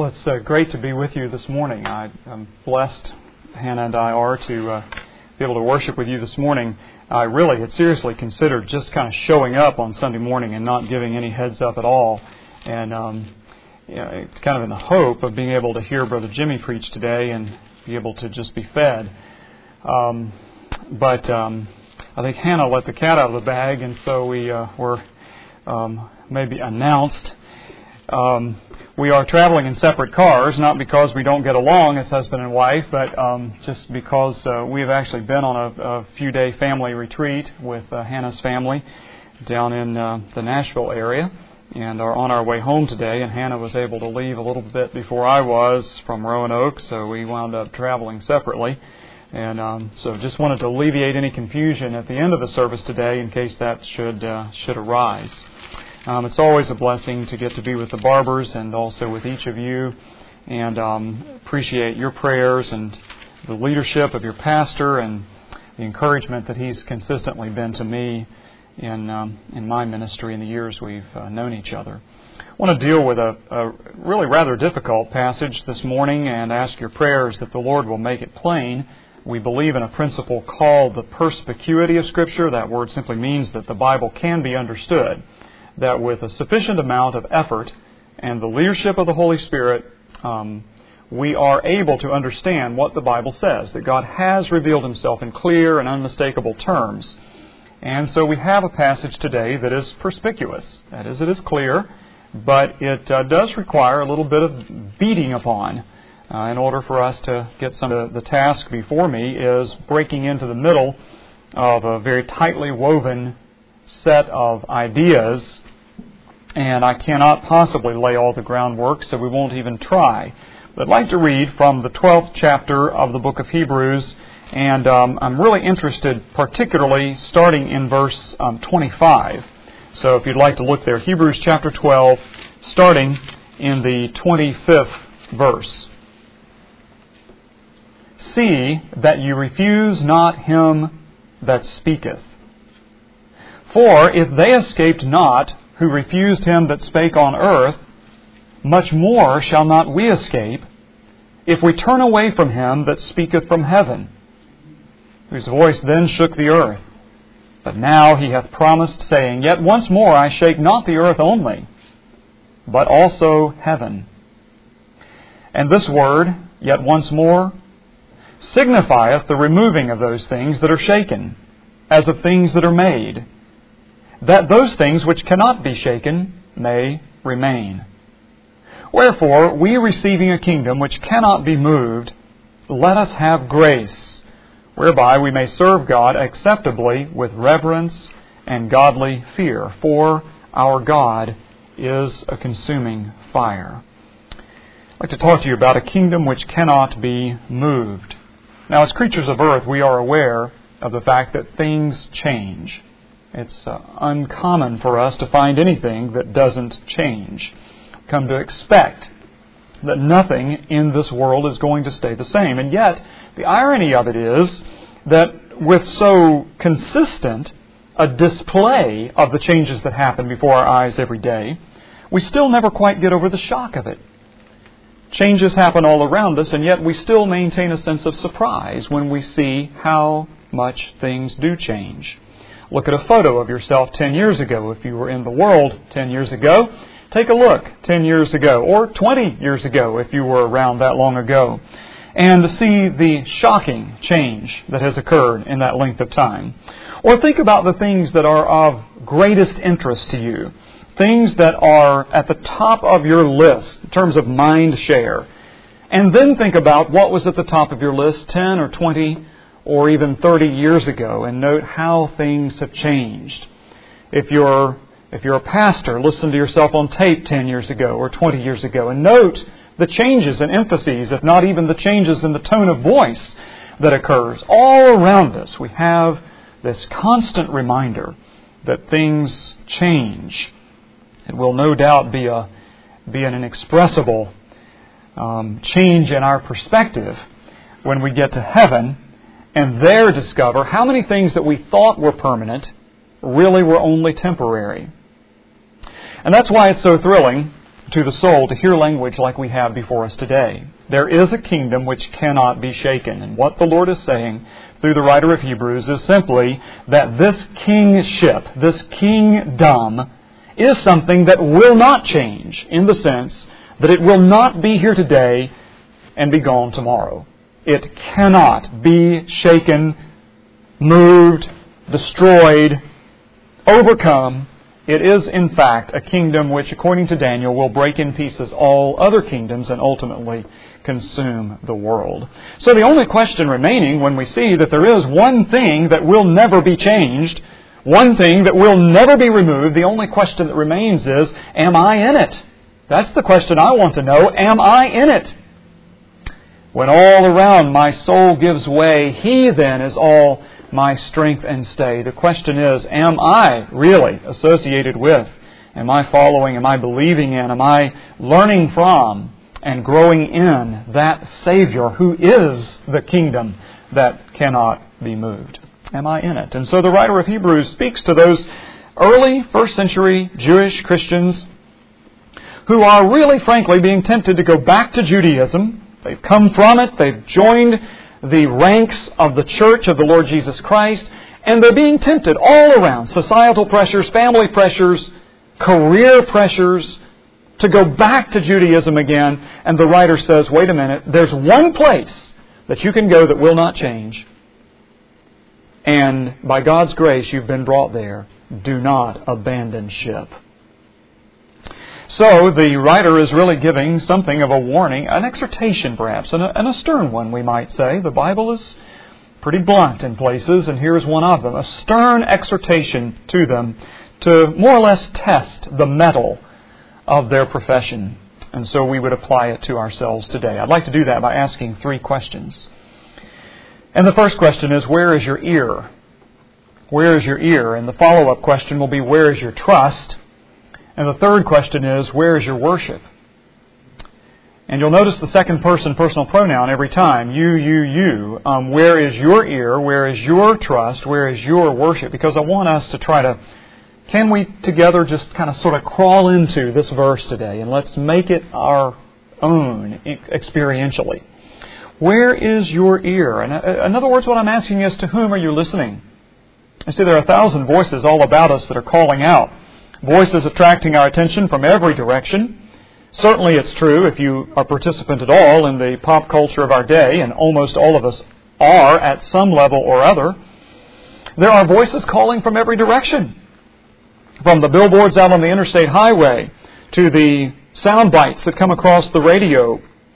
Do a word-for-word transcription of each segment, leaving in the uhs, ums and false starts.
Well, it's uh, great to be with you this morning. I, I'm blessed, Hannah and I are, to uh, be able to worship with you this morning. I really had seriously considered just kind of showing up on Sunday morning and not giving any heads up at all. And um, you know, it's kind of in the hope of being able to hear Brother Jimmy preach today and be able to just be fed. Um, but um, I think Hannah let the cat out of the bag, and so we uh, were um, maybe announced. Um, we are traveling in separate cars, not because we don't get along as husband and wife, but um, just because uh, we have actually been on a, a few-day family retreat with uh, Hannah's family down in uh, the Nashville area, and are on our way home today. And Hannah was able to leave a little bit before I was from Roanoke, so we wound up traveling separately. And um, so just wanted to alleviate any confusion at the end of the service today in case that should uh, should arise. Um, it's always a blessing to get to be with the Barbers and also with each of you, and um, appreciate your prayers and the leadership of your pastor and the encouragement that he's consistently been to me in um, in my ministry in the years we've uh, known each other. I want to deal with a, a really rather difficult passage this morning and ask your prayers that the Lord will make it plain. We believe in a principle called the perspicuity of Scripture. That word simply means that the Bible can be understood, that with a sufficient amount of effort and the leadership of the Holy Spirit, um, we are able to understand what the Bible says, that God has revealed Himself in clear and unmistakable terms. And so we have a passage today that is perspicuous. That is, it is clear, but it uh, does require a little bit of beating upon uh, in order for us to get some of the, the task before me is breaking into the middle of a very tightly woven set of ideas, and I cannot possibly lay all the groundwork, so we won't even try. But I'd like to read from the twelfth chapter of the book of Hebrews, and um, I'm really interested particularly starting in verse um, twenty-five. So if you'd like to look there, Hebrews chapter twelve, starting in the twenty-fifth verse. See that you refuse not him that speaketh. For if they escaped not who refused him that spake on earth, much more shall not we escape, if we turn away from him that speaketh from heaven, whose voice then shook the earth. But now he hath promised, saying, Yet once more I shake not the earth only, but also heaven. And this word, yet once more, signifieth the removing of those things that are shaken, as of things that are made, that those things which cannot be shaken may remain. Wherefore, we receiving a kingdom which cannot be moved, let us have grace, whereby we may serve God acceptably with reverence and godly fear, for our God is a consuming fire. I'd like to talk to you about a kingdom which cannot be moved. Now, as creatures of earth, we are aware of the fact that things change. It's uh, uncommon for us to find anything that doesn't change. Come to expect that nothing in this world is going to stay the same. And yet, the irony of it is that with so consistent a display of the changes that happen before our eyes every day, we still never quite get over the shock of it. Changes happen all around us, and yet we still maintain a sense of surprise when we see how much things do change. Look at a photo of yourself ten years ago. If you were in the world ten years ago, take a look ten years ago, or twenty years ago if you were around that long ago, and see the shocking change that has occurred in that length of time. Or think about the things that are of greatest interest to you, things that are at the top of your list in terms of mind share, and then think about what was at the top of your list ten or twenty or even thirty years ago, and note how things have changed. If you're if you're a pastor, listen to yourself on tape ten years ago or twenty years ago, and note the changes and emphases, if not even the changes in the tone of voice that occurs. All around us, we have this constant reminder that things change. It will no doubt be a be an inexpressible um, change in our perspective when we get to heaven and there discover how many things that we thought were permanent really were only temporary. And that's why it's so thrilling to the soul to hear language like we have before us today. There is a kingdom which cannot be shaken. And what the Lord is saying through the writer of Hebrews is simply that this kingship, this kingdom, is something that will not change, in the sense that it will not be here today and be gone tomorrow. It cannot be shaken, moved, destroyed, overcome. It is, in fact, a kingdom which, according to Daniel, will break in pieces all other kingdoms and ultimately consume the world. So the only question remaining, when we see that there is one thing that will never be changed, one thing that will never be removed, the only question that remains is, am I in it? That's the question I want to know. Am I in it? When all around my soul gives way, He then is all my strength and stay. The question is, am I really associated with? Am I following? Am I believing in? Am I learning from and growing in that Savior who is the kingdom that cannot be moved? Am I in it? And so the writer of Hebrews speaks to those early first century Jewish Christians who are really, frankly, being tempted to go back to Judaism. They've come from it. They've joined the ranks of the church of the Lord Jesus Christ, and they're being tempted all around. Societal pressures, family pressures, career pressures, to go back to Judaism again. And the writer says, wait a minute, there's one place that you can go that will not change. And by God's grace, you've been brought there. Do not abandon ship. So the writer is really giving something of a warning, an exhortation perhaps, and a, and a stern one, we might say. The Bible is pretty blunt in places, and here's one of them. A stern exhortation to them to more or less test the mettle of their profession. And so we would apply it to ourselves today. I'd like to do that by asking three questions. And the first question is, where is your ear? Where is your ear? And the follow-up question will be, where is your trust? And the third question is, where is your worship? And you'll notice the second person personal pronoun every time. You, you, you. Um, where is your ear? Where is your trust? Where is your worship? Because I want us to try to, can we together just kind of sort of crawl into this verse today, and let's make it our own experientially. Where is your ear? And in other words, what I'm asking is, to whom are you listening? You see, there are a thousand voices all about us that are calling out. Voices attracting our attention from every direction. Certainly it's true if you are a participant at all in the pop culture of our day, and almost all of us are at some level or other. There are voices calling from every direction. From the billboards out on the interstate highway, to the sound bites that come across the radio,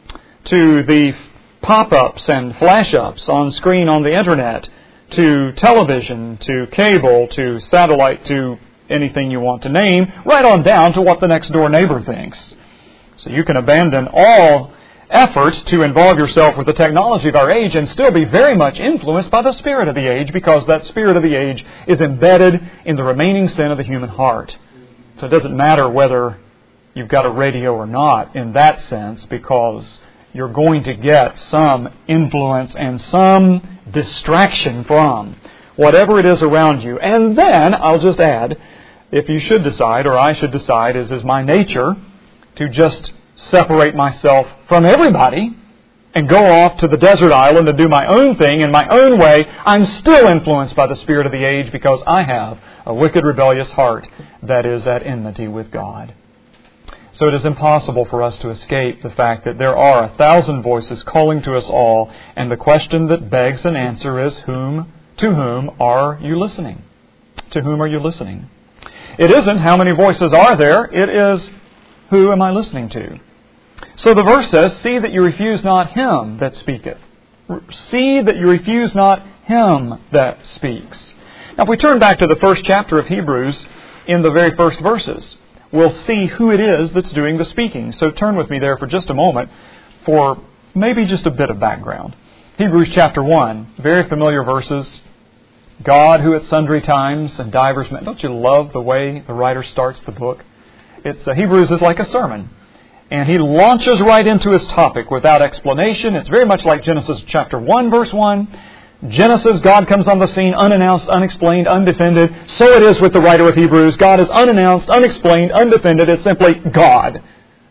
to the pop-ups and flash-ups on screen on the internet, to television, to cable, to satellite, to anything you want to name, right on down to what the next door neighbor thinks. So you can abandon all efforts to involve yourself with the technology of our age and still be very much influenced by the spirit of the age, because that spirit of the age is embedded in the remaining sin of the human heart. So it doesn't matter whether you've got a radio or not in that sense, because you're going to get some influence and some distraction from whatever it is around you. And then, I'll just add, if you should decide, or I should decide, is is my nature to just separate myself from everybody and go off to the desert island and do my own thing in my own way, I'm still influenced by the spirit of the age, because I have a wicked, rebellious heart that is at enmity with God. So it is impossible for us to escape the fact that there are a thousand voices calling to us all, and the question that begs an answer is, whom, to whom are you listening? To whom are you listening? It isn't how many voices are there, it is, who am I listening to? So the verse says, see that you refuse not him that speaketh. See that you refuse not him that speaks. Now if we turn back to the first chapter of Hebrews, in the very first verses, we'll see who it is that's doing the speaking. So turn with me there for just a moment for maybe just a bit of background. Hebrews chapter one, very familiar verses. God, who at sundry times and divers men. Don't you love the way the writer starts the book? It's uh, Hebrews is like a sermon. And he launches right into his topic without explanation. It's very much like Genesis chapter one, verse one. Genesis, God comes on the scene unannounced, unexplained, undefended. So it is with the writer of Hebrews. God is unannounced, unexplained, undefended. It's simply God.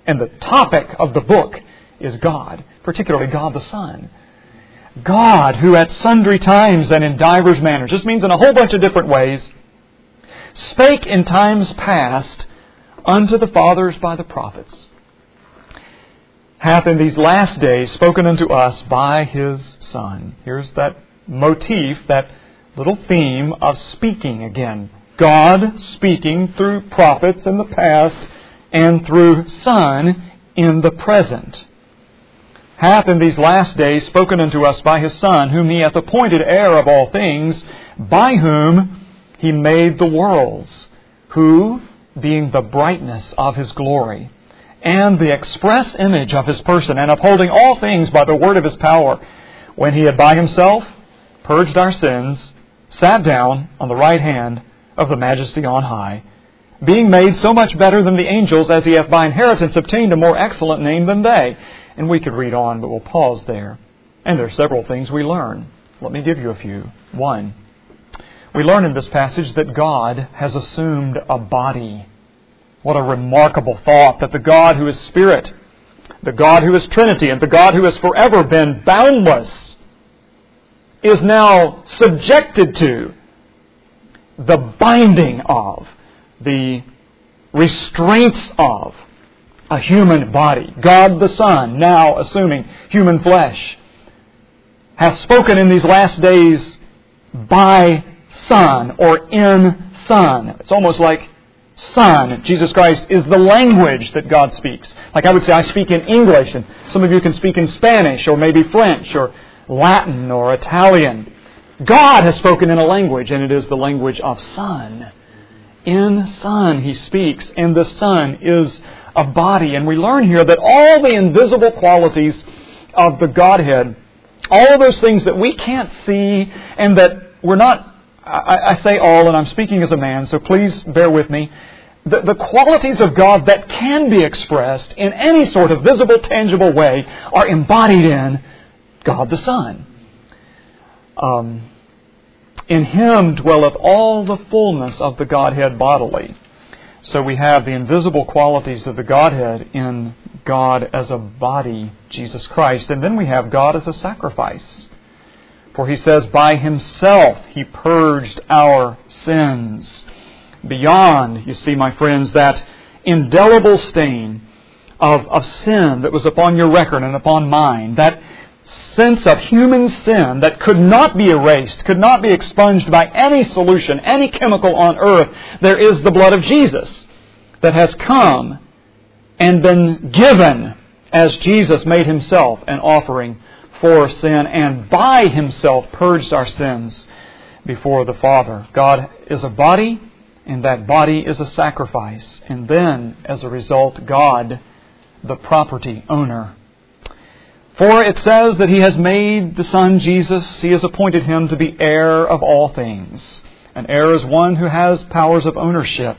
And the topic of the book is God, particularly God the Son. God, who at sundry times and in divers manners, this means in a whole bunch of different ways, spake in times past unto the fathers by the prophets, hath in these last days spoken unto us by His Son. Here's that motif, that little theme of speaking again. God speaking through prophets in the past and through Son in the present. Hath in these last days spoken unto us by His Son, whom He hath appointed heir of all things, by whom He made the worlds, who, being the brightness of His glory, and the express image of His person, and upholding all things by the word of His power, when He had by Himself purged our sins, sat down on the right hand of the Majesty on high, being made so much better than the angels, as He hath by inheritance obtained a more excellent name than they. And we could read on, but we'll pause there. And there are several things we learn. Let me give you a few. One, we learn in this passage that God has assumed a body. What a remarkable thought, that the God who is Spirit, the God who is Trinity, and the God who has forever been boundless, is now subjected to the binding of, the restraints of a human body. God the Son, now assuming human flesh, hath spoken in these last days by Son, or in Son. It's almost like Son, Jesus Christ, is the language that God speaks. Like I would say, I speak in English, and some of you can speak in Spanish, or maybe French, or Latin, or Italian. God has spoken in a language, and it is the language of Son. In Son He speaks, and the Son is a body. And we learn here that all the invisible qualities of the Godhead, all of those things that we can't see and that we're not, I, I say all, and I'm speaking as a man, so please bear with me. The, the qualities of God that can be expressed in any sort of visible, tangible way are embodied in God the Son. Um, in Him dwelleth all the fullness of the Godhead bodily. So we have the invisible qualities of the Godhead in God as a body, Jesus Christ. And then we have God as a sacrifice. For He says, by Himself He purged our sins. Beyond, you see, my friends, that indelible stain of, of sin that was upon your record and upon mine, that sense of human sin that could not be erased, could not be expunged by any solution, any chemical on earth. There is the blood of Jesus that has come and been given as Jesus made Himself an offering for sin, and by Himself purged our sins before the Father. God is a body, and that body is a sacrifice. And then, as a result, God, the property owner. For it says that He has made the Son Jesus, He has appointed Him to be heir of all things. An heir is one who has powers of ownership.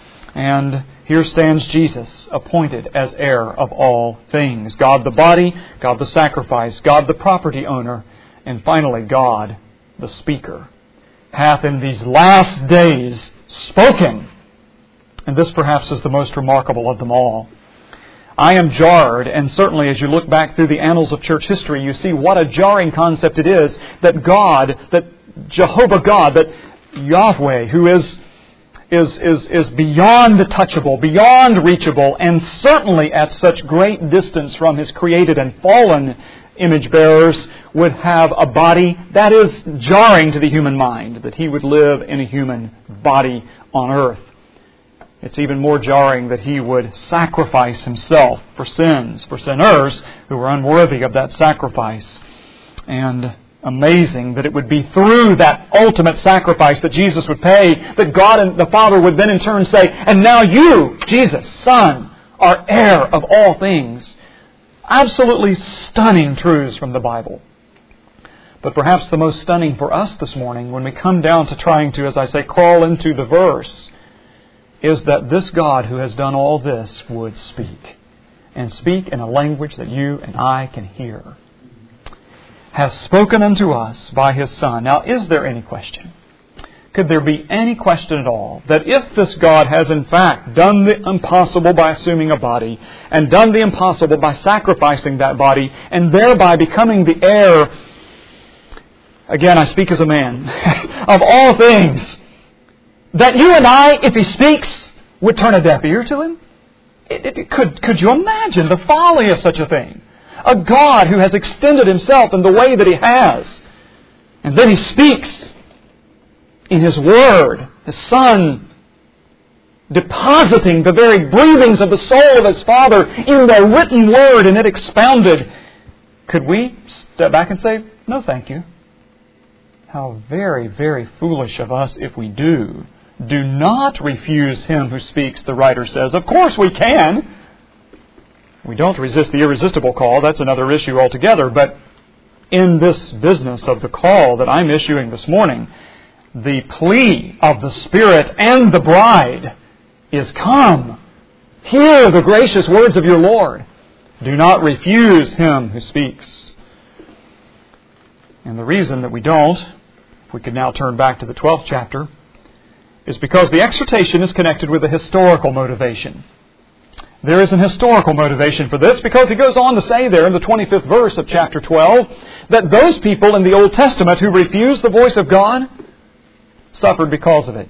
And here stands Jesus, appointed as heir of all things. God the body, God the sacrifice, God the property owner, and finally God the speaker, hath in these last days spoken. And this perhaps is the most remarkable of them all. I am jarred, and certainly as you look back through the annals of church history, you see what a jarring concept it is that God, that Jehovah God, that Yahweh, who is is is is beyond touchable, beyond reachable, and certainly at such great distance from His created and fallen image bearers, would have a body that is jarring to the human mind, that He would live in a human body on earth. It's even more jarring that He would sacrifice Himself for sins, for sinners who were unworthy of that sacrifice. And amazing that it would be through that ultimate sacrifice that Jesus would pay, that God and the Father would then in turn say, and now you, Jesus, Son, are heir of all things. Absolutely stunning truths from the Bible. But perhaps the most stunning for us this morning, when we come down to trying to, as I say, crawl into the verse, is that this God who has done all this would speak. And speak in a language that you and I can hear. Has spoken unto us by His Son. Now, is there any question could there be any question at all that if this God has in fact done the impossible by assuming a body, and done the impossible by sacrificing that body, and thereby becoming the heir, again I speak as a man, of all things, that you and I, if He speaks, would turn a deaf ear to Him? It, it, could, could you imagine the folly of such a thing? A God who has extended Himself in the way that He has, and then He speaks in His Word, His Son, depositing the very breathings of the soul of His Father in the written Word and it expounded. Could we step back and say, no thank you? How very, very foolish of us if we do. Do not refuse Him who speaks, the writer says. Of course we can. We don't resist the irresistible call. That's another issue altogether. But in this business of the call that I'm issuing this morning, the plea of the Spirit and the bride is, come, hear the gracious words of your Lord. Do not refuse Him who speaks. And the reason that we don't, if we could now turn back to the twelfth chapter, is because the exhortation is connected with a historical motivation. There is an historical motivation for this, because he goes on to say there in the twenty-fifth verse of chapter twelve that those people in the Old Testament who refused the voice of God suffered because of it.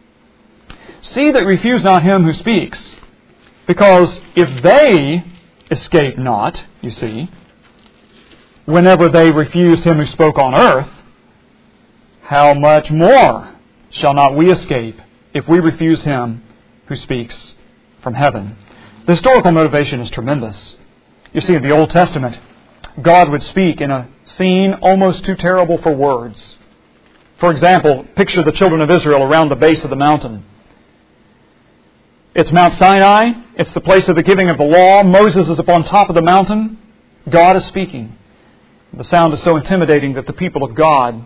See that refuse not Him who speaks, because if they escape not, you see, whenever they refused Him who spoke on earth, how much more shall not we escape if we refuse Him who speaks from heaven? The historical motivation is tremendous. You see, in the Old Testament, God would speak in a scene almost too terrible for words. For example, picture the children of Israel around the base of the mountain. It's Mount Sinai. It's the place of the giving of the law. Moses is upon top of the mountain. God is speaking. The sound is so intimidating that the people of God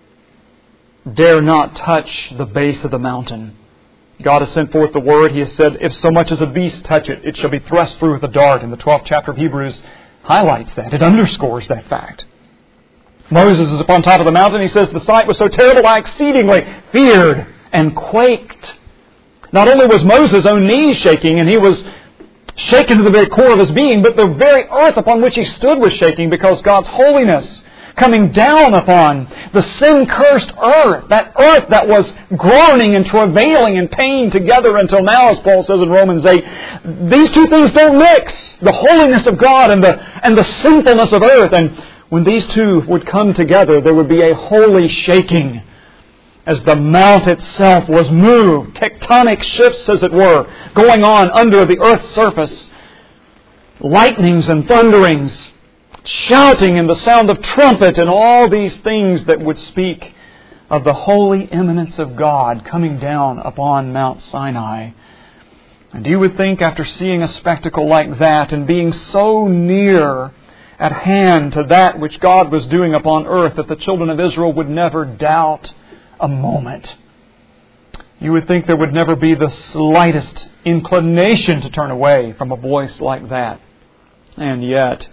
dare not touch the base of the mountain. God has sent forth the word. He has said, if so much as a beast touch it, it shall be thrust through with a dart. And the twelfth chapter of Hebrews highlights that. It underscores that fact. Moses is upon top of the mountain. He says, the sight was so terrible I exceedingly feared and quaked. Not only was Moses' own knees shaking, and he was shaken to the very core of his being, but the very earth upon which he stood was shaking, because God's holiness coming down upon the sin-cursed earth, that earth that was groaning and travailing in pain together until now, as Paul says in Romans eight. These two things don't mix, the holiness of God and the, and the sinfulness of earth. And when these two would come together, there would be a holy shaking as the mount itself was moved, tectonic shifts, as it were, going on under the earth's surface. Lightnings and thunderings, shouting and the sound of trumpet, and all these things that would speak of the holy eminence of God coming down upon Mount Sinai. And you would think, after seeing a spectacle like that and being so near at hand to that which God was doing upon earth, that the children of Israel would never doubt a moment. You would think there would never be the slightest inclination to turn away from a voice like that. And yet,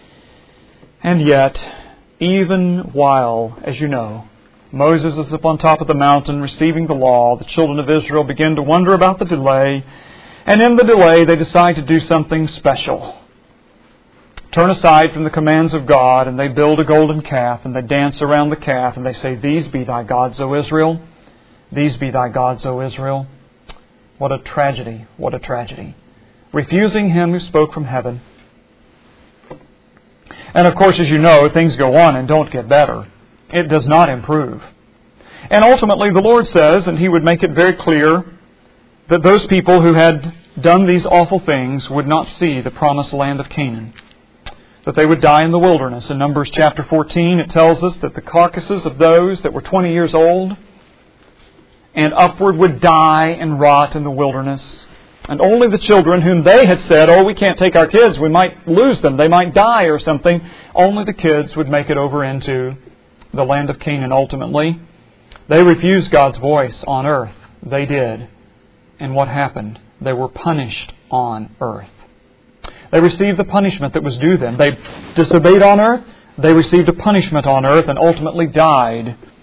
and yet, even while, as you know, Moses is up on top of the mountain receiving the law, the children of Israel begin to wonder about the delay, and in the delay they decide to do something special. Turn aside from the commands of God, and they build a golden calf, and they dance around the calf, and they say, "These be thy gods, O Israel. These be thy gods, O Israel." What a tragedy, what a tragedy. Refusing Him who spoke from heaven. And of course, as you know, things go on and don't get better. It does not improve. And ultimately, the Lord says, and He would make it very clear, that those people who had done these awful things would not see the promised land of Canaan. That they would die in the wilderness. In Numbers chapter fourteen, it tells us that the carcasses of those that were twenty years old and upward would die and rot in the wilderness. And only the children whom they had said, "Oh, we can't take our kids, we might lose them, they might die or something," only the kids would make it over into the land of Canaan ultimately. They refused God's voice on earth. They did. And what happened? They were punished on earth. They received the punishment that was due them. They disobeyed on earth. They received a punishment on earth and ultimately died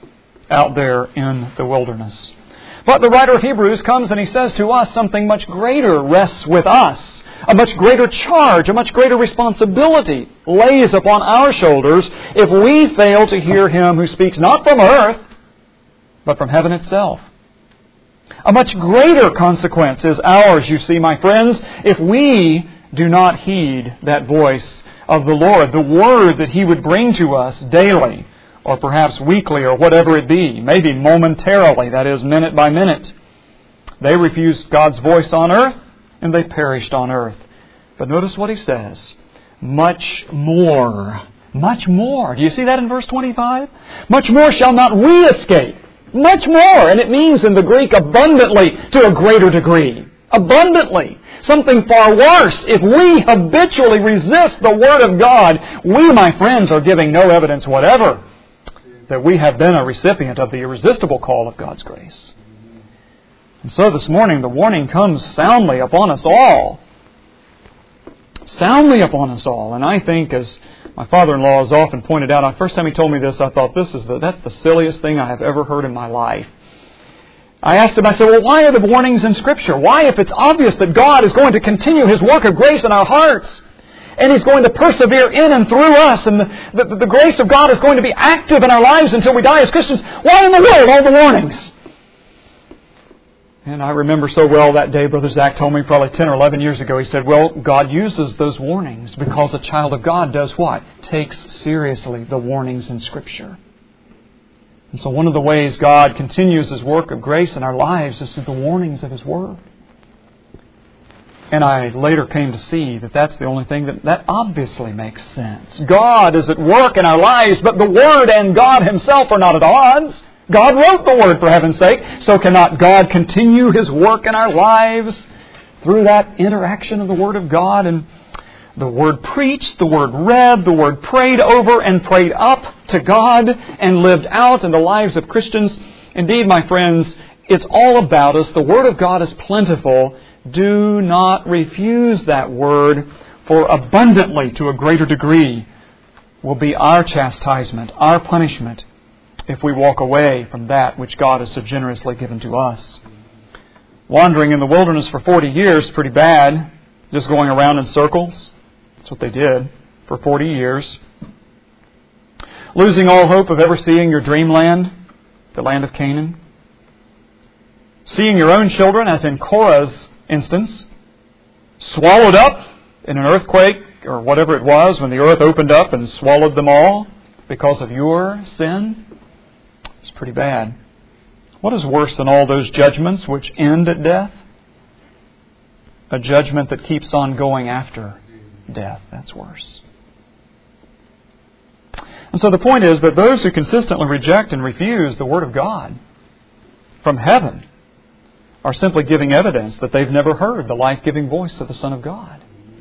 out there in the wilderness. But the writer of Hebrews comes and he says to us something much greater rests with us. A much greater charge, a much greater responsibility lays upon our shoulders if we fail to hear Him who speaks not from earth, but from heaven itself. A much greater consequence is ours, you see, my friends, if we do not heed that voice of the Lord, the Word that He would bring to us daily, or perhaps weekly, or whatever it be, maybe momentarily, that is, minute by minute. They refused God's voice on earth, and they perished on earth. But notice what he says. Much more. Much more. Do you see that in verse twenty-five? Much more shall not we escape. Much more. And it means in the Greek abundantly to a greater degree. Abundantly. Something far worse. If we habitually resist the Word of God, we, my friends, are giving no evidence whatever that we have been a recipient of the irresistible call of God's grace. And so this morning the warning comes soundly upon us all. Soundly upon us all. And I think, as my father-in-law has often pointed out, the first time he told me this, I thought, this is the, that's the silliest thing I have ever heard in my life. I asked him, I said, well, why are the warnings in Scripture? Why, if it's obvious that God is going to continue His work of grace in our hearts, and He's going to persevere in and through us, and the, the, the grace of God is going to be active in our lives until we die as Christians, why in the world all the warnings? And I remember so well that day, Brother Zach told me probably ten or eleven years ago, he said, well, God uses those warnings because a child of God does what? Takes seriously the warnings in Scripture. And so one of the ways God continues His work of grace in our lives is through the warnings of His Word. And I later came to see that that's the only thing that, that obviously makes sense. God is at work in our lives, but the Word and God Himself are not at odds. God wrote the Word, for heaven's sake, so cannot God continue His work in our lives through that interaction of the Word of God and the Word preached, the Word read, the Word prayed over and prayed up to God and lived out in the lives of Christians. Indeed, my friends, it's all about us. The Word of God is plentiful. Do not refuse that Word, for abundantly to a greater degree will be our chastisement, our punishment, if we walk away from that which God has so generously given to us. Wandering in the wilderness for forty years is pretty bad. Just going around in circles. That's what they did for forty years. Losing all hope of ever seeing your dreamland, the land of Canaan. Seeing your own children, as in Korah's instance, swallowed up in an earthquake or whatever it was when the earth opened up and swallowed them all because of your sin. It's pretty bad. What is worse than all those judgments which end at death? A judgment that keeps on going after death. That's worse. And so the point is that those who consistently reject and refuse the Word of God from heaven are simply giving evidence that they've never heard the life-giving voice of the Son of God.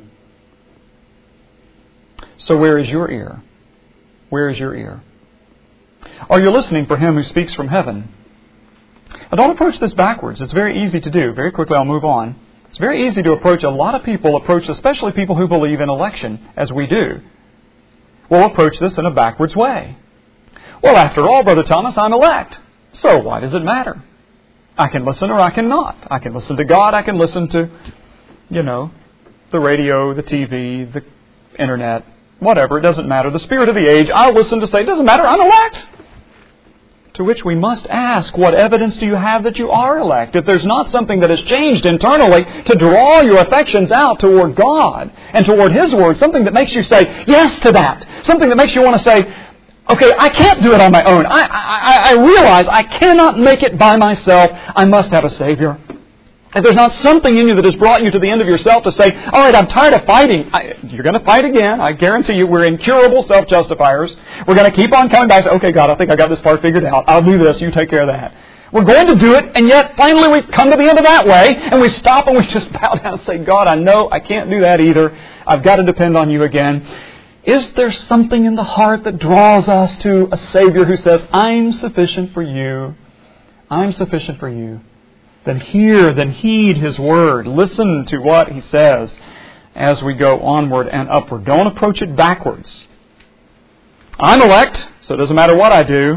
So where is your ear? Where is your ear? Are you listening for Him who speaks from heaven? Now, don't approach this backwards. It's very easy to do. Very quickly, I'll move on. It's very easy to approach. A lot of people approach, especially people who believe in election, as we do, will approach this in a backwards way. Well, after all, Brother Thomas, I'm elect. So why does it matter? I can listen or I can not. I can listen to God. I can listen to, you know, the radio, the T V, the internet, whatever. It doesn't matter. The spirit of the age, I'll listen to say, it doesn't matter, I'm elect. To which we must ask, what evidence do you have that you are elect? If there's not something that has changed internally to draw your affections out toward God and toward His Word, something that makes you say yes to that, something that makes you want to say, okay, I can't do it on my own. I, I, I realize I cannot make it by myself. I must have a Savior. If there's not something in you that has brought you to the end of yourself to say, all right, I'm tired of fighting. I, you're going to fight again. I guarantee you we're incurable self-justifiers. We're going to keep on coming back and say, okay, God, I think I got this part figured out. I'll do this. You take care of that. We're going to do it, and yet finally we come to the end of that way, and we stop and we just bow down and say, God, I know I can't do that either. I've got to depend on You again. Is there something in the heart that draws us to a Savior who says, I'm sufficient for You. I'm sufficient for You. Then hear, then heed His Word. Listen to what He says as we go onward and upward. Don't approach it backwards. I'm elect, so it doesn't matter what I do.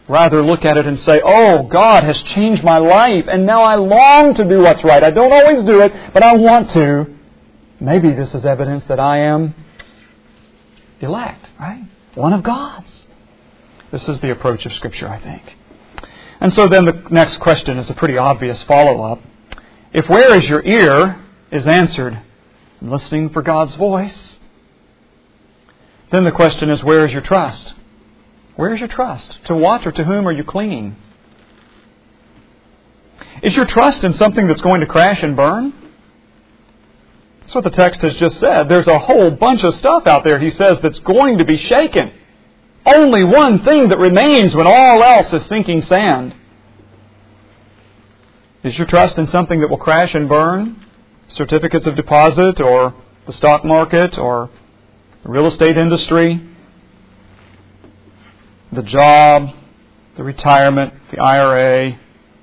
Rather look at it and say, oh, God has changed my life, and now I long to do what's right. I don't always do it, but I want to. Maybe this is evidence that I am elect, right? One of God's. This is the approach of Scripture, I think. And so then the next question is a pretty obvious follow-up. If where is your ear is answered, listening for God's voice, then the question is, where is your trust? Where is your trust? To what or to whom are you clinging? Is your trust in something that's going to crash and burn? That's what the text has just said. There's a whole bunch of stuff out there, he says, that's going to be shaken. Only one thing that remains when all else is sinking sand. Is your trust in something that will crash and burn? Certificates of deposit, or the stock market, or the real estate industry, the job, the retirement, the I R A,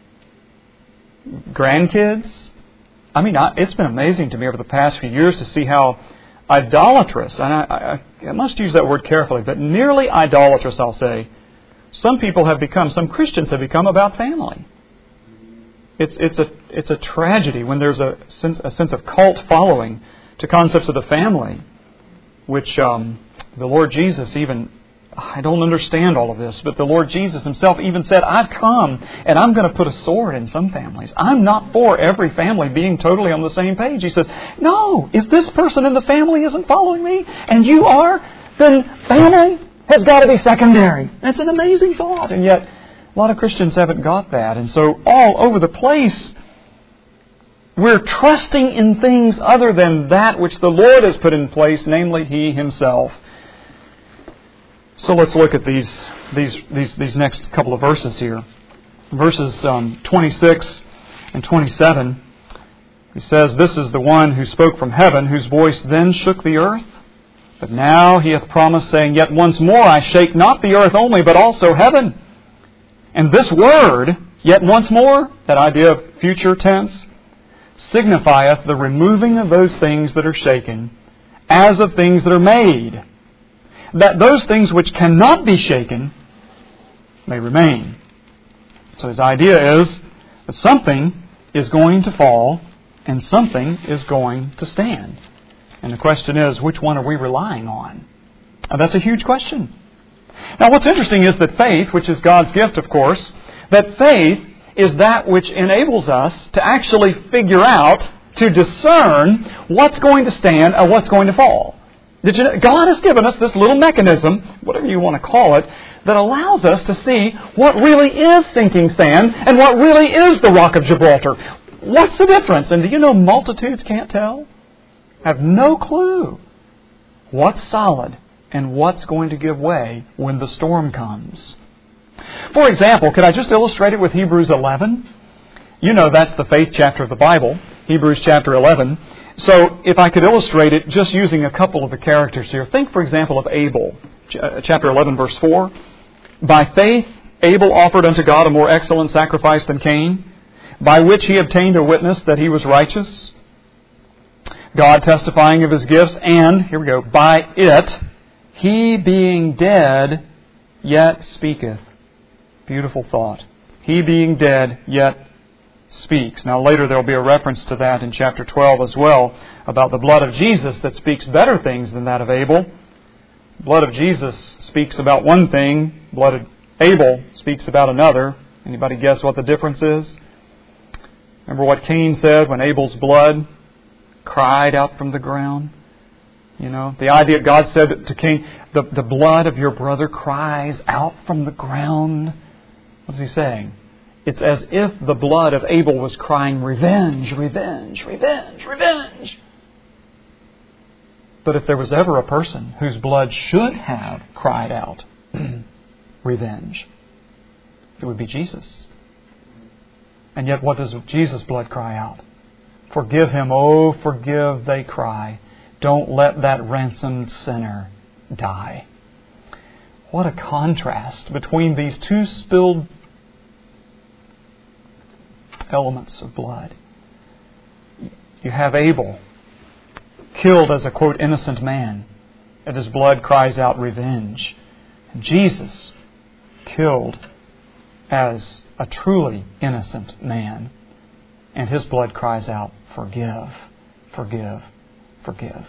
grandkids? I mean, it's been amazing to me over the past few years to see how idolatrous, and I, I, I must use that word carefully, but nearly idolatrous, I'll say, some people have become, some Christians have become about family. It's it's a it's a tragedy when there's a sense a sense of cult following to concepts of the family, which um, the Lord Jesus even, I don't understand all of this, but the Lord Jesus Himself even said, I've come and I'm going to put a sword in some families. I'm not for every family being totally on the same page. He says, no, if this person in the family isn't following me and you are, then family has got to be secondary. That's an amazing thought. And yet, a lot of Christians haven't got that. And so all over the place, we're trusting in things other than that which the Lord has put in place, namely He Himself. So let's look at these these these these next couple of verses here. Verses um, twenty-six and twenty-seven. He says, this is the one who spoke from heaven, whose voice then shook the earth. But now He hath promised, saying, yet once more I shake not the earth only, but also heaven. And this word, yet once more, that idea of future tense, signifieth the removing of those things that are shaken, as of things that are made, that those things which cannot be shaken may remain. So his idea is that something is going to fall and something is going to stand. And the question is, which one are we relying on? Now, that's a huge question. Now, what's interesting is that faith, which is God's gift, of course, that faith is that which enables us to actually figure out, to discern what's going to stand and what's going to fall. Did you know? God has given us this little mechanism, whatever you want to call it, that allows us to see what really is sinking sand and what really is the Rock of Gibraltar. What's the difference? And do you know multitudes can't tell? Have no clue what's solid and what's going to give way when the storm comes. For example, could I just illustrate it with Hebrews eleven? You know that's the faith chapter of the Bible, Hebrews chapter eleven. So if I could illustrate it just using a couple of the characters here. Think, for example, of Abel, chapter eleven, verse four. By faith Abel offered unto God a more excellent sacrifice than Cain, by which he obtained a witness that he was righteous, God testifying of his gifts, and, here we go, by it he being dead yet speaketh. Beautiful thought. He being dead yet speaks. Now later there will be a reference to that in chapter twelve as well, about the blood of Jesus that speaks better things than that of Abel. The blood of Jesus speaks about one thing, blood of Abel speaks about another. Anybody guess what the difference is? Remember what Cain said when Abel's blood cried out from the ground? You know, the idea God said to Cain, the, the blood of your brother cries out from the ground. What's he saying? It's as if the blood of Abel was crying, revenge, revenge, revenge, revenge. But if there was ever a person whose blood should have cried out, revenge, it would be Jesus. And yet what does Jesus' blood cry out? Forgive him, oh forgive, they cry. Don't let that ransomed sinner die. What a contrast between these two spilled elements of blood. You have Abel, killed as a, quote, innocent man, and his blood cries out revenge. And Jesus, killed as a truly innocent man. And his blood cries out, forgive, forgive, forgive.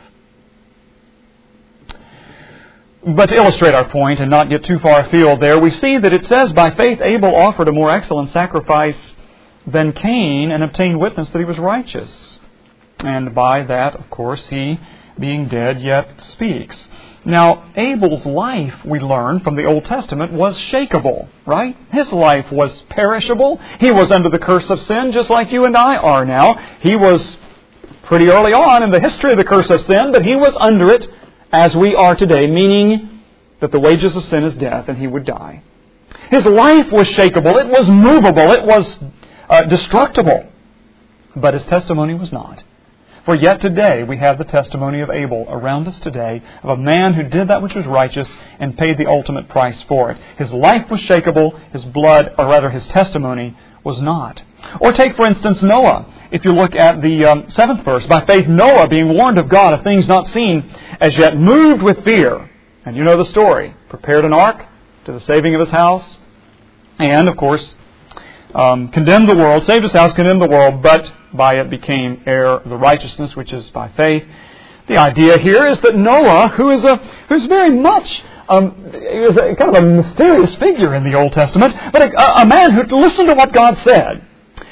But to illustrate our point and not get too far afield there, we see that it says, by faith Abel offered a more excellent sacrifice than Cain and obtained witness that he was righteous. And by that, of course, he, being dead, yet speaks. Now, Abel's life, we learn from the Old Testament, was shakeable, right? His life was perishable. He was under the curse of sin, just like you and I are now. He was pretty early on in the history of the curse of sin, but he was under it as we are today, meaning that the wages of sin is death and he would die. His life was shakeable. It was movable. It was uh, destructible. But his testimony was not. For yet today we have the testimony of Abel around us today, of a man who did that which was righteous and paid the ultimate price for it. His life was shakeable, his blood, or rather his testimony, was not. Or take, for instance, Noah. If you look at the um, seventh verse, by faith Noah, being warned of God of things not seen, as yet moved with fear, and you know the story, prepared an ark to the saving of his house, and, of course, um, condemned the world, saved his house, condemned the world, but by it became heir of the righteousness which is by faith. The idea here is that Noah, who is a who's very much um, is a, kind of a mysterious figure in the Old Testament, but a, a man who listened to what God said.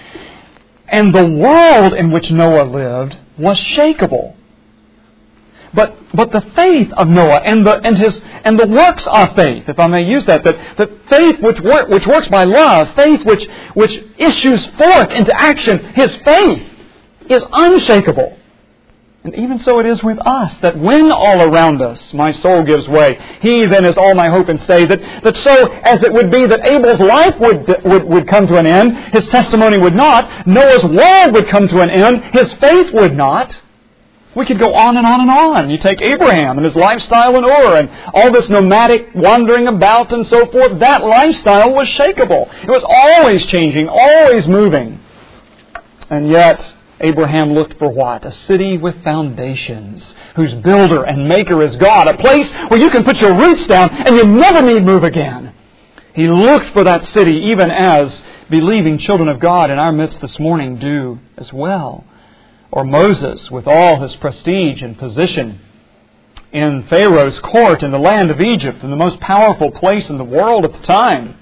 And the world in which Noah lived was shakeable. But but the faith of Noah and the and his and the works of faith, if I may use that, that, that faith which work, which works by love, faith which which issues forth into action, his faith is unshakable. And even so it is with us, that when all around us my soul gives way, he then is all my hope and stay. That that so as it would be that Abel's life would would would come to an end, his testimony would not. Noah's world would come to an end, his faith would not. We could go on and on and on. You take Abraham and his lifestyle in Ur and all this nomadic wandering about and so forth. That lifestyle was shakeable. It was always changing, always moving. And yet, Abraham looked for what? A city with foundations, whose builder and maker is God. A place where you can put your roots down and you never need move again. He looked for that city, even as believing children of God in our midst this morning do as well. Or Moses, with all his prestige and position in Pharaoh's court in the land of Egypt, in the most powerful place in the world at the time.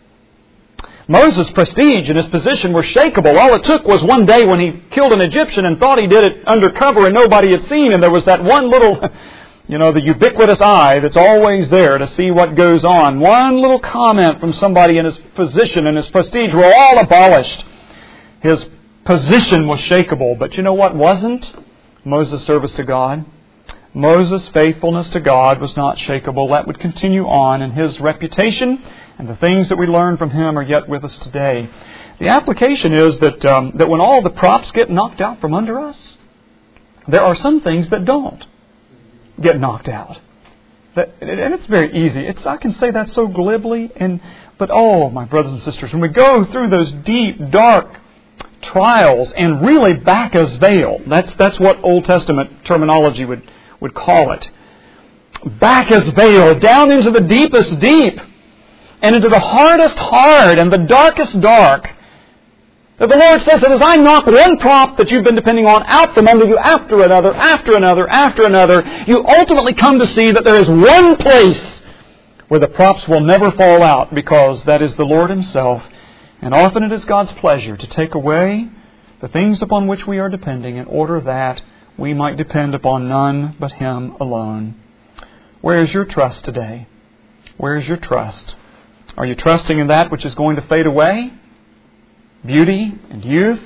Moses' prestige and his position were shakeable. All it took was one day when he killed an Egyptian and thought he did it undercover and nobody had seen, and there was that one little, you know, the ubiquitous eye that's always there to see what goes on. One little comment from somebody in his position and his prestige were all abolished. His position was shakeable, but you know what wasn't? Moses' service to God. Moses' faithfulness to God was not shakeable. That would continue on, and his reputation and the things that we learn from him are yet with us today. The application is that um, that when all the props get knocked out from under us, there are some things that don't get knocked out. That, and it's very easy. It's I can say that so glibly, and but oh, my brothers and sisters, when we go through those deep, dark trials and really back as veil. That's that's what Old Testament terminology would, would call it. Back as veil, down into the deepest deep, and into the hardest hard and the darkest dark. That the Lord says that as I knock one prop that you've been depending on out from under you after another, after another, after another, you ultimately come to see that there is one place where the props will never fall out, because that is the Lord Himself. And often it is God's pleasure to take away the things upon which we are depending in order that we might depend upon none but Him alone. Where is your trust today? Where is your trust? Are you trusting in that which is going to fade away? Beauty and youth?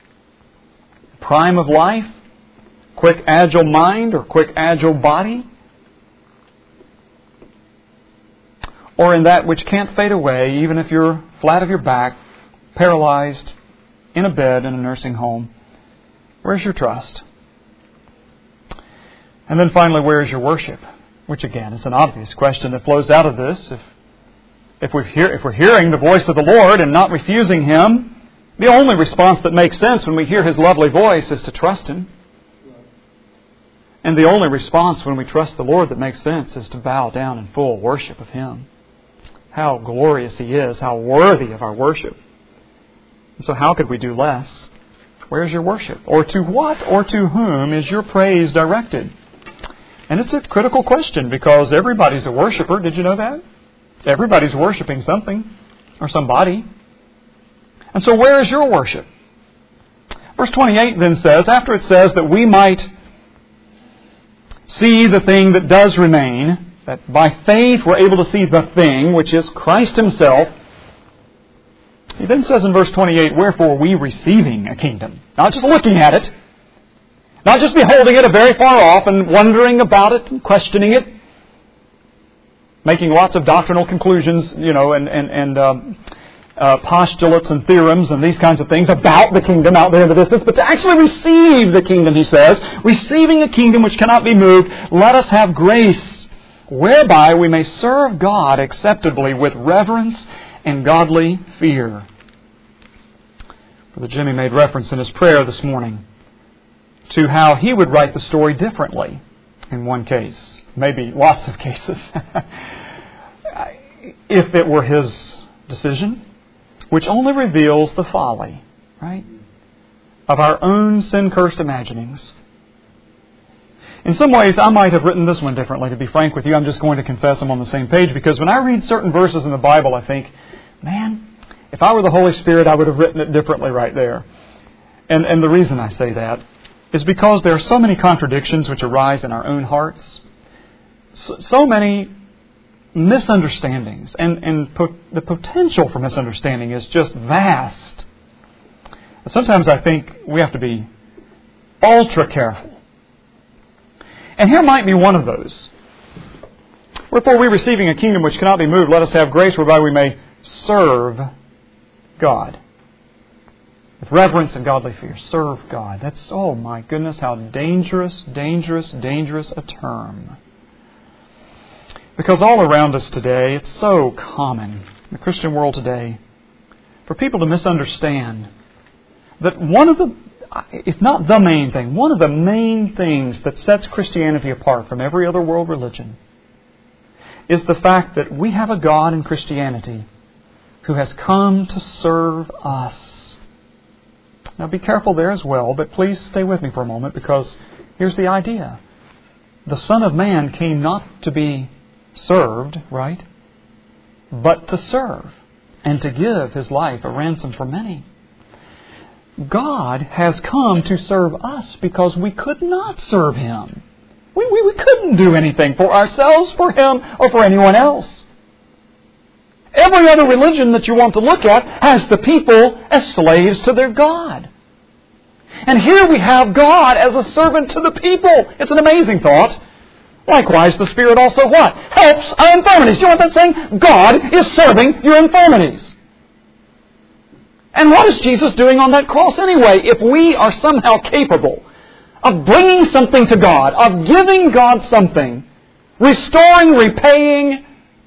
Prime of life? Quick, agile mind or quick, agile body? Or in that which can't fade away, even if you're flat of your back, paralyzed, in a bed in a nursing home? Where's your trust? And then finally, where is your worship? Which again is an obvious question that flows out of this. If if we're hear, if we're hearing the voice of the Lord and not refusing Him, the only response that makes sense when we hear His lovely voice is to trust Him. And the only response when we trust the Lord that makes sense is to bow down in full worship of Him. how glorious He is, how worthy of our worship. So how could we do less? Where's your worship? Or to what or to whom is your praise directed? And it's a critical question because everybody's a worshiper. Did you know that? Everybody's worshiping something or somebody. And so where is your worship? Verse twenty-eight then says, after it says that we might see the thing that does remain, that by faith we're able to see the thing, which is Christ Himself, He then says in verse twenty-eight, wherefore we receiving a kingdom. Not just looking at it, not just beholding it very far off and wondering about it and questioning it, making lots of doctrinal conclusions, you know, and, and, and um, uh, postulates and theorems and these kinds of things about the kingdom out there in the distance, but to actually receive the kingdom, he says, receiving a kingdom which cannot be moved, let us have grace, whereby we may serve God acceptably with reverence and godly fear. Brother Jimmy made reference in his prayer this morning to how he would write the story differently in one case, maybe lots of cases, if it were his decision, which only reveals the folly, right, of our own sin-cursed imaginings. In some ways, I might have written this one differently, to be frank with you. I'm just going to confess I'm on the same page, because when I read certain verses in the Bible, I think, man, if I were the Holy Spirit, I would have written it differently right there. And, and the reason I say that is because there are so many contradictions which arise in our own hearts. So, so many misunderstandings. And, and po- the potential for misunderstanding is just vast. Sometimes I think we have to be ultra careful. And here might be one of those. Wherefore we receiving a kingdom which cannot be moved, let us have grace whereby we may serve God. With reverence and godly fear. Serve God. That's, oh my goodness, how dangerous, dangerous, dangerous a term. Because all around us today, it's so common in the Christian world today for people to misunderstand that one of the, if not the main thing, one of the main things that sets Christianity apart from every other world religion is the fact that we have a God in Christianity who has come to serve us. Now be careful there as well, but please stay with me for a moment, because here's the idea. The Son of Man came not to be served, right? But to serve and to give His life a ransom for many. God has come to serve us because we could not serve Him. We, we, we couldn't do anything for ourselves, for Him, or for anyone else. Every other religion that you want to look at has the people as slaves to their God. And here we have God as a servant to the people. It's an amazing thought. Likewise, the Spirit also what? Helps our infirmities. Do you know what that's saying? God is serving your infirmities. And what is Jesus doing on that cross anyway? If we are somehow capable of bringing something to God, of giving God something, restoring, repaying,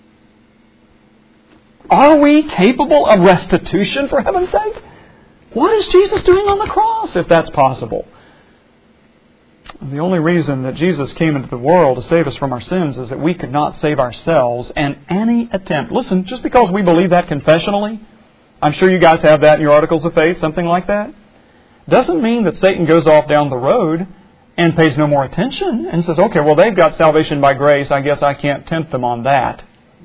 are we capable of restitution, for heaven's sake? What is Jesus doing on the cross, if that's possible? The only reason that Jesus came into the world to save us from our sins is that we could not save ourselves, and any attempt, listen, just because we believe that confessionally, I'm sure you guys have that in your articles of faith, something like that, doesn't mean that Satan goes off down the road and pays no more attention and says, okay, well, they've got salvation by grace, I guess I can't tempt them on that.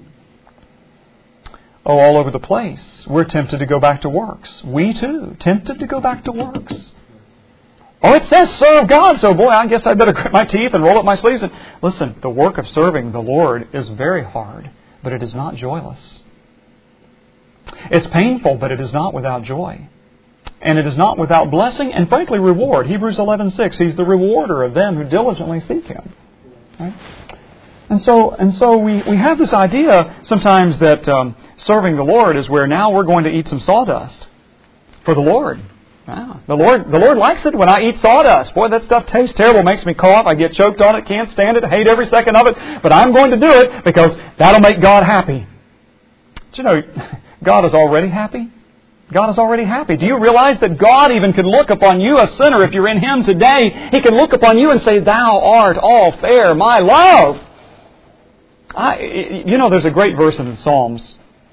Oh, all over the place. We're tempted to go back to works. We too, tempted to go back to works. Oh, it says serve God, so boy, I guess I better grit my teeth and roll up my sleeves. And listen, the work of serving the Lord is very hard, but it is not joyless. It's painful, but it is not without joy. And it is not without blessing and, frankly, reward. Hebrews eleven six, He's the rewarder of them who diligently seek Him. Right? And so, and so we, we have this idea sometimes that um, serving the Lord is where now we're going to eat some sawdust for the Lord. Wow. The Lord the Lord likes it when I eat sawdust. Boy, that stuff tastes terrible, makes me cough, I get choked on it, can't stand it, hate every second of it, but I'm going to do it because that'll make God happy. But you know, God is already happy. God is already happy. Do you realize that God even could look upon you, a sinner, if you're in Him today, He can look upon you and say, Thou art all fair, my love. I, you know, there's a great verse in the Psalms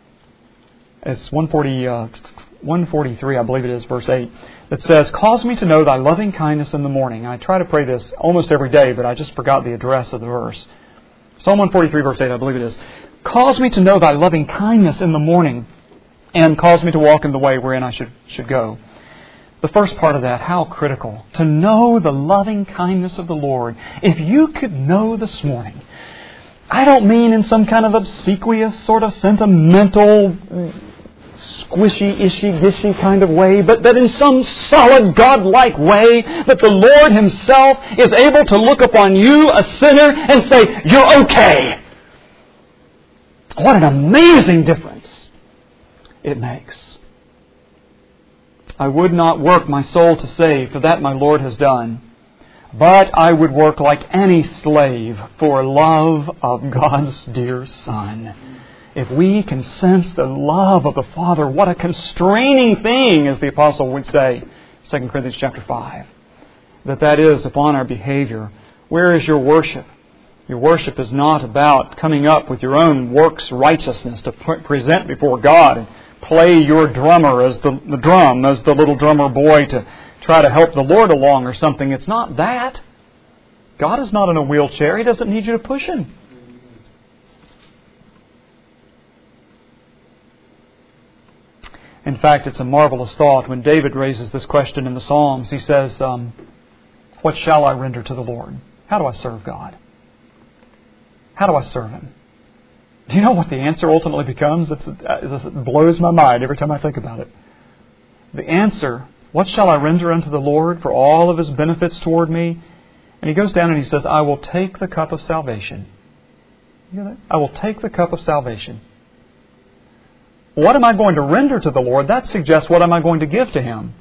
It's one forty, uh, one forty-three, I believe it is, verse eight, that says, "Cause me to know thy loving kindness in the morning." I try to pray this almost every day, but I just forgot the address of the verse. Psalm one forty-three, verse eight, I believe it is. "Cause me to know thy loving kindness in the morning, and cause me to walk in the way wherein I should, should go." The first part of that, how critical. To know the loving kindness of the Lord. If you could know this morning, I don't mean in some kind of obsequious, sort of sentimental, squishy, ishy, gishy kind of way, but that in some solid, God-like way, that the Lord Himself is able to look upon you, a sinner, and say, "You're okay." What an amazing difference it makes. "I would not work my soul to save, for that my Lord has done. But I would work like any slave for love of God's dear Son." If we can sense the love of the Father, what a constraining thing, as the Apostle would say, Second Corinthians chapter five, that that is upon our behavior. Where is your worship? Your worship is not about coming up with your own works righteousness to present before God and play your drummer as the, the drum, as the little drummer boy to try to help the Lord along or something. It's not that. God is not in a wheelchair. He doesn't need you to push Him. In fact, it's a marvelous thought when David raises this question in the Psalms. He says, um, "What shall I render to the Lord?" How do I serve God? How do I serve Him? Do you know what the answer ultimately becomes? It's, it blows my mind every time I think about it. The answer, "What shall I render unto the Lord for all of His benefits toward me?" And he goes down and he says, "I will take the cup of salvation." You know that? I will take the cup of salvation. What am I going to render to the Lord? That suggests what am I going to give to Him.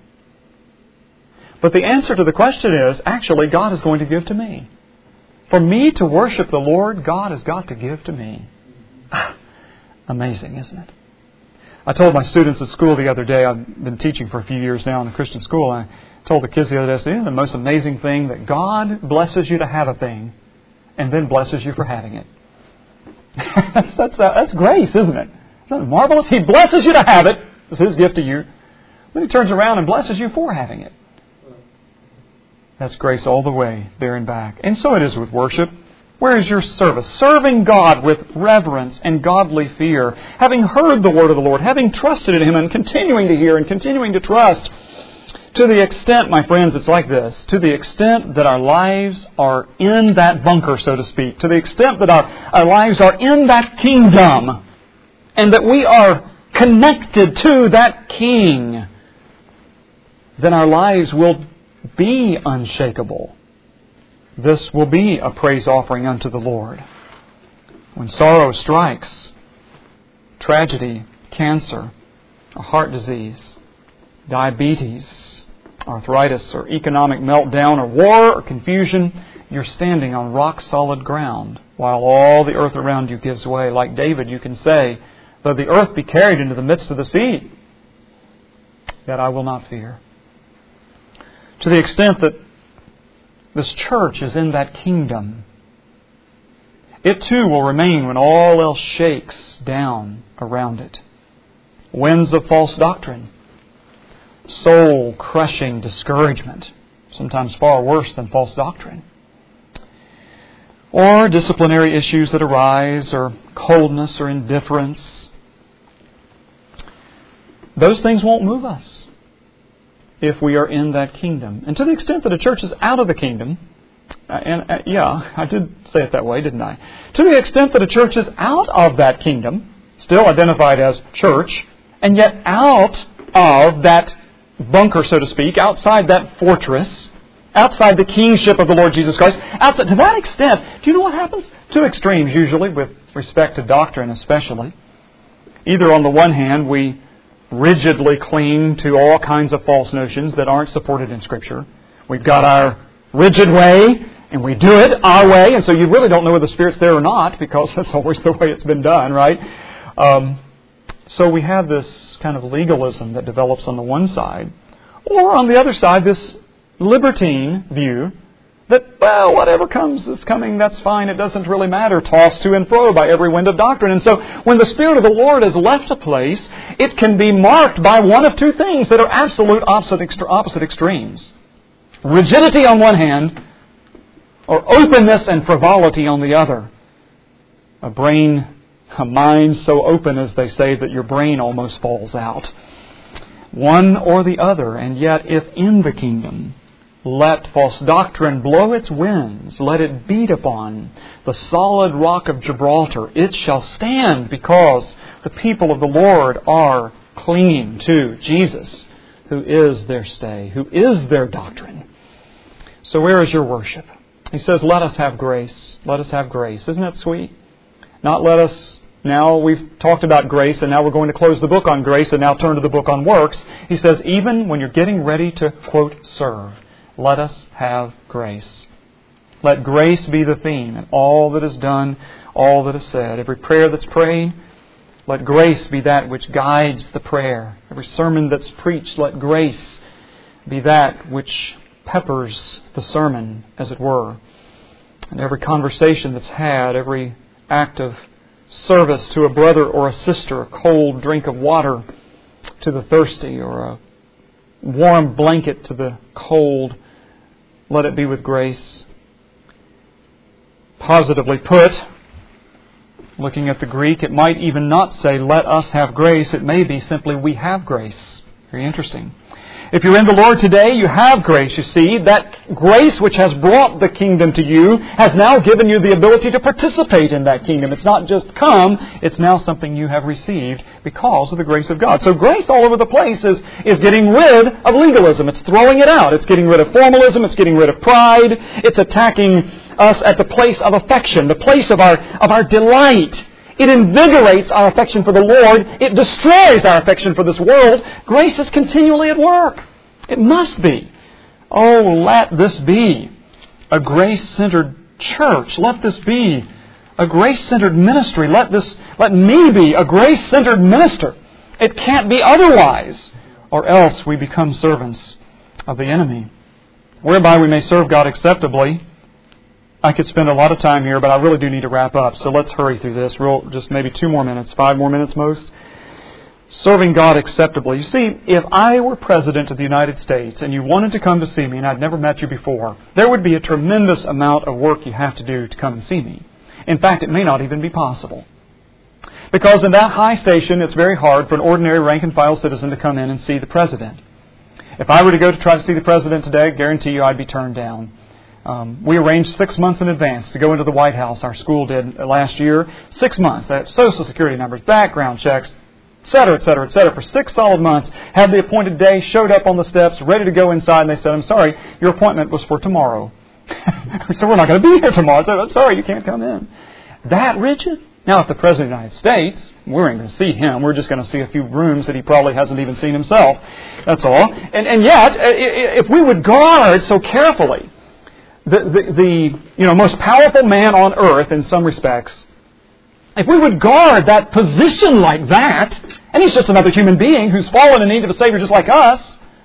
But the answer to the question is, actually, God is going to give to me. For me to worship the Lord, God has got to give to me. Amazing, isn't it? I told my students at school the other day, I've been teaching for a few years now in a Christian school, and I told the kids the other day, I said, the most amazing thing that God blesses you to have a thing and then blesses you for having it. that's, that's, uh, that's grace, isn't it? Isn't that marvelous? He blesses you to have it. It's His gift to you. Then He turns around and blesses you for having it. That's grace all the way, there and back. And so it is with worship. Where is your service? Serving God with reverence and godly fear. Having heard the word of the Lord, having trusted in Him and continuing to hear and continuing to trust. To the extent, my friends, it's like this. To the extent that our lives are in that bunker, so to speak. To the extent that our, our lives are in that kingdom. And that we are connected to that King. Then our lives will be unshakable. This will be a praise offering unto the Lord. When sorrow strikes, tragedy, cancer, a heart disease, diabetes, arthritis, or economic meltdown, or war, or confusion, you're standing on rock-solid ground while all the earth around you gives way. Like David, you can say, "Though the earth be carried into the midst of the sea, yet I will not fear." To the extent that this church is in that kingdom, it too will remain when all else shakes down around it. Winds of false doctrine, soul-crushing discouragement, sometimes far worse than false doctrine, or disciplinary issues that arise, or coldness or indifference. Those things won't move us if we are in that kingdom. And to the extent that a church is out of the kingdom, and uh, yeah, I did say it that way, didn't I? To the extent that a church is out of that kingdom, still identified as church, and yet out of that bunker, so to speak, outside that fortress, outside the kingship of the Lord Jesus Christ, outside, to that extent, do you know what happens? Two extremes usually, with respect to doctrine especially. Either on the one hand, we rigidly cling to all kinds of false notions that aren't supported in Scripture. We've got our rigid way, and we do it our way, and so you really don't know whether the Spirit's there or not, because that's always the way it's been done, right? Um, so we have this kind of legalism that develops on the one side. Or on the other side, this libertine view That, well, whatever comes is coming, that's fine, it doesn't really matter, tossed to and fro by every wind of doctrine. And so when the Spirit of the Lord has left a place, it can be marked by one of two things that are absolute opposite, opposite extremes. Rigidity on one hand, or openness and frivolity on the other. A brain, a mind so open, as they say, that your brain almost falls out. One or the other. And yet, if in the kingdom, let false doctrine blow its winds, let it beat upon the solid rock of Gibraltar, it shall stand, because the people of the Lord are clinging to Jesus, who is their stay, who is their doctrine. So where is your worship? He says, let us have grace. Let us have grace. Isn't that sweet? Not let us... Now we've talked about grace, and now we're going to close the book on grace and now turn to the book on works. He says, even when you're getting ready to, quote, serve, let us have grace. Let grace be the theme in all that is done, all that is said. Every prayer that's prayed, let grace be that which guides the prayer. Every sermon that's preached, let grace be that which peppers the sermon, as it were. And every conversation that's had, every act of service to a brother or a sister, a cold drink of water to the thirsty, or a warm blanket to the cold, let it be with grace. Positively put, looking at the Greek, it might even not say, let us have grace. It may be simply, we have grace. Very interesting. If you're in the Lord today, you have grace, you see. That grace which has brought the kingdom to you has now given you the ability to participate in that kingdom. It's not just come, it's now something you have received because of the grace of God. So grace all over the place is, is getting rid of legalism. It's throwing it out. It's getting rid of formalism. It's getting rid of pride. It's attacking us at the place of affection, the place of our, of our delight. It invigorates our affection for the Lord. It destroys our affection for this world. Grace is continually at work. It must be. Oh, let this be a grace-centered church. Let this be a grace-centered ministry. Let this, let me be a grace-centered minister. It can't be otherwise, or else we become servants of the enemy, whereby we may serve God acceptably. I could spend a lot of time here, but I really do need to wrap up. So let's hurry through this. Real, just maybe two more minutes, five more minutes most. Serving God acceptably. You see, if I were President of the United States and you wanted to come to see me and I'd never met you before, there would be a tremendous amount of work you have to do to come and see me. In fact, it may not even be possible. Because in that high station, it's very hard for an ordinary rank-and-file citizen to come in and see the President. If I were to go to try to see the President today, I guarantee you I'd be turned down. Um, we arranged six months in advance to go into the White House. Our school did last year. Six months. They had Social Security numbers, background checks, et cetera, et cetera, et cetera. For six solid months, had the appointed day, showed up on the steps, ready to go inside, and they said, I'm sorry, your appointment was for tomorrow. So we're not going to be here tomorrow. I said, I'm sorry, you can't come in. That rigid? Now, if the President of the United States, we ain't going to see him. We're just going to see a few rooms that he probably hasn't even seen himself. That's all. And, and yet, if we would guard so carefully The, the, the you know most powerful man on earth in some respects, if we would guard that position like that, and he's just another human being who's fallen in need of a Savior just like us,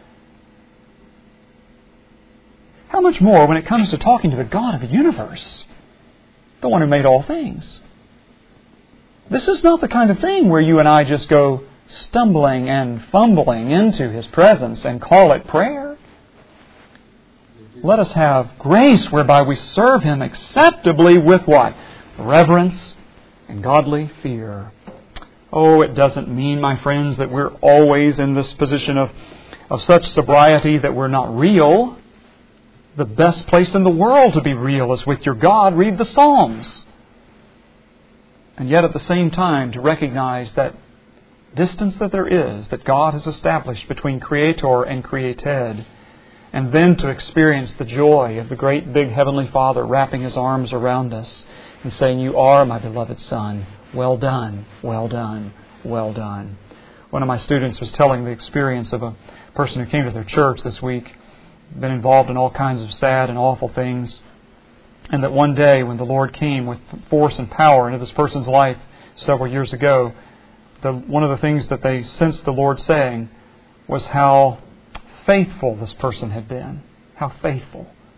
how much more when it comes to talking to the God of the universe, the one who made all things? This is not the kind of thing where you and I just go stumbling and fumbling into His presence and call it prayer. Let us have grace whereby we serve Him acceptably with what? Reverence and godly fear. Oh, it doesn't mean, my friends, that we're always in this position of, of such sobriety that we're not real. The best place in the world to be real is with your God. Read the Psalms. And yet at the same time to recognize that distance that there is that God has established between Creator and created. And then to experience the joy of the great big Heavenly Father wrapping His arms around us and saying, you are my beloved Son. Well done, well done, well done. One of my students was telling the experience of a person who came to their church this week, been involved in all kinds of sad and awful things, and that one day when the Lord came with force and power into this person's life several years ago, the, one of the things that they sensed the Lord saying was how faithful this person had been. How faithful.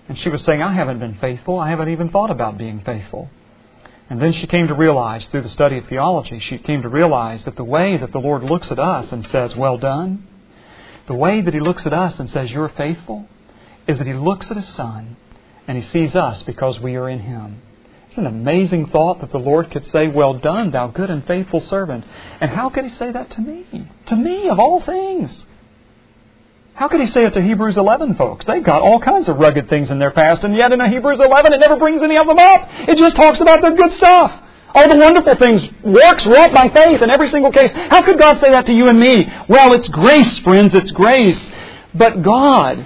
And she was saying, I haven't been faithful. I haven't even thought about being faithful. And then she came to realize, through the study of theology, she came to realize that the way that the Lord looks at us and says, well done, the way that He looks at us and says, you're faithful, is that He looks at His Son and He sees us because we are in Him. It's an amazing thought that the Lord could say, well done, thou good and faithful servant. And how could He say that to me? To me, of all things. How could He say it to Hebrews eleven folks? They've got all kinds of rugged things in their past, and yet in Hebrews eleven it never brings any of them up. It just talks about the good stuff. All the wonderful things, works wrought by faith in every single case. How could God say that to you and me? Well, it's grace, friends, it's grace. But God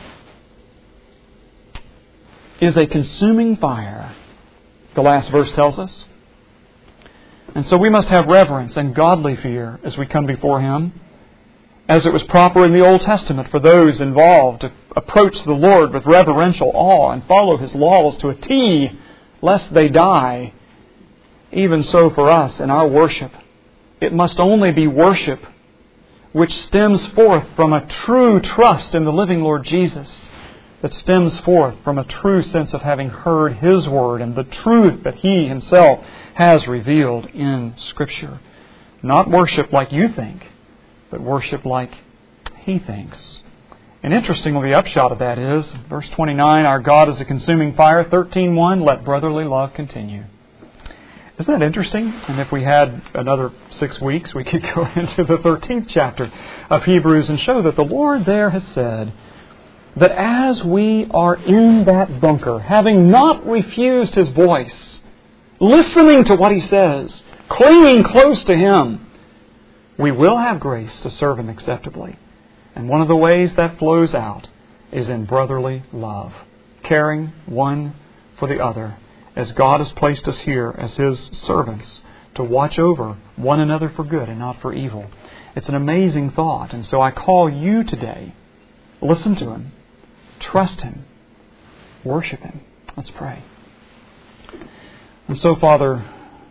is a consuming fire, the last verse tells us. And so we must have reverence and godly fear as we come before Him, as it was proper in the Old Testament for those involved to approach the Lord with reverential awe and follow His laws to a T, lest they die. Even so for us in our worship, it must only be worship which stems forth from a true trust in the living Lord Jesus, that stems forth from a true sense of having heard His Word and the truth that He Himself has revealed in Scripture. Not worship like you think, but worship like He thinks. And interestingly, the upshot of that is, verse twenty-nine, our God is a consuming fire. thirteen one, let brotherly love continue. Isn't that interesting? And if we had another six weeks, we could go into the thirteenth chapter of Hebrews and show that the Lord there has said that as we are in that bunker, having not refused His voice, listening to what He says, clinging close to Him, we will have grace to serve Him acceptably. And one of the ways that flows out is in brotherly love, caring one for the other, as God has placed us here as His servants to watch over one another for good and not for evil. It's an amazing thought. And so I call you today, listen to Him, trust Him, worship Him. Let's pray. And so, Father,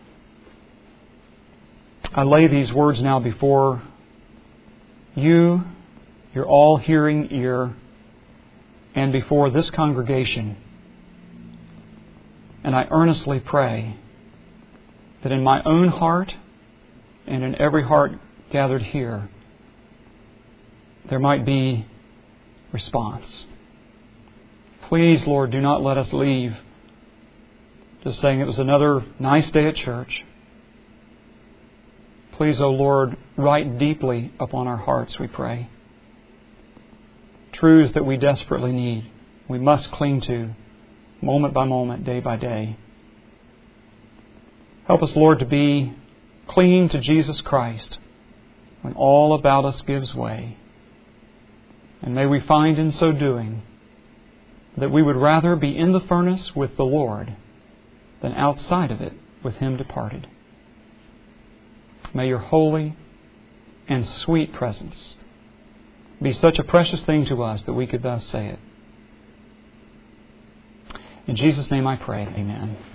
I lay these words now before you, your all-hearing ear, and before this congregation. And I earnestly pray that in my own heart and in every heart gathered here, there might be response. Please, Lord, do not let us leave just saying it was another nice day at church. Please, O Lord, write deeply upon our hearts, we pray. Truths that we desperately need, we must cling to, moment by moment, day by day. Help us, Lord, to be clinging to Jesus Christ when all about us gives way. And may we find in so doing that we would rather be in the furnace with the Lord than outside of it with Him departed. May your holy and sweet presence be such a precious thing to us that we could thus say it. In Jesus' name I pray, amen.